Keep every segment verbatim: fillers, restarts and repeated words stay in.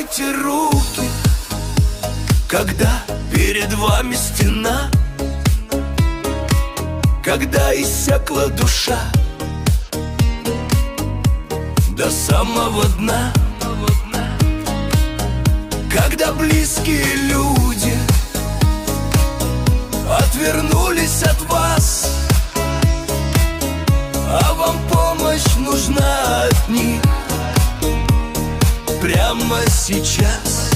Поднимайте руки, когда перед вами стена, когда иссякла душа до самого дна, когда близкие люди отвернулись от вас, а вам помощь нужна от них прямо сейчас.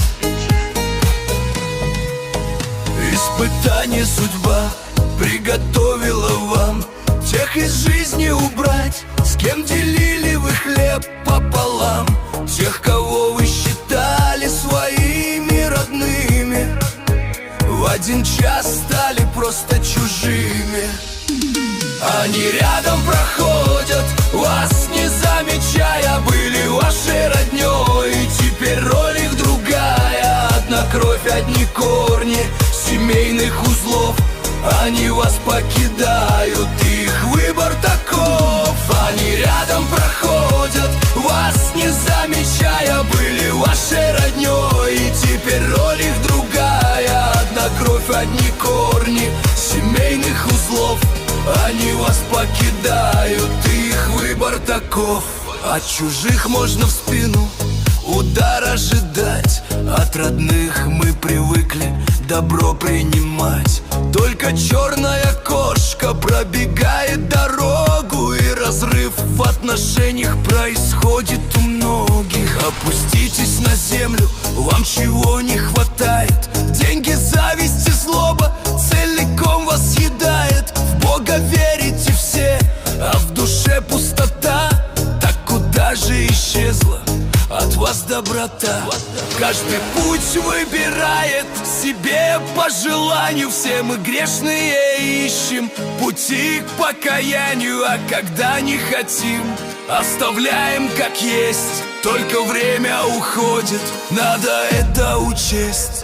Испытание судьба приготовила вам, тех из жизни убрать, с кем делили вы хлеб пополам, тех, кого вы считали своими родными, в один час стали просто чужими. Они рядом проходят, вас не замечая, были вашей роднёй, и теперь роль их другая. Одна кровь, одни корни семейных узлов, они вас покидают, их выбор таков. Они рядом проходят, вас не замечая, были вашей роднёй, и теперь роль их другая. Одна кровь, одни корни семейных узлов, они вас покидают, их выбор таков. От чужих можно в спину удар ожидать, от родных мы привыкли добро принимать. Только черная кошка пробегает дорогу, и разрыв в отношениях происходит у многих. Опуститесь на землю, вам чего не хватает? Деньги, зависть и злоба целиком вас съедает. В Бога верите все, а в душе пустота. Так куда же исчезла от вас доброта? Каждый путь выбирает себе по желанию, все мы грешные ищем пути к покаянию, а когда не хотим, оставляем как есть. Только время уходит, надо это учесть.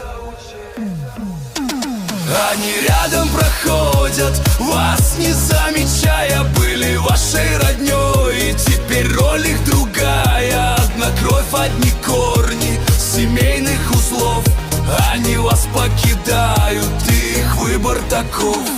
Они рядом проходят, вас не замечая, были вашей роднёй, и теперь роль их другая. Одна кровь, одни корни семейных узлов, они вас покидают, их выбор таков.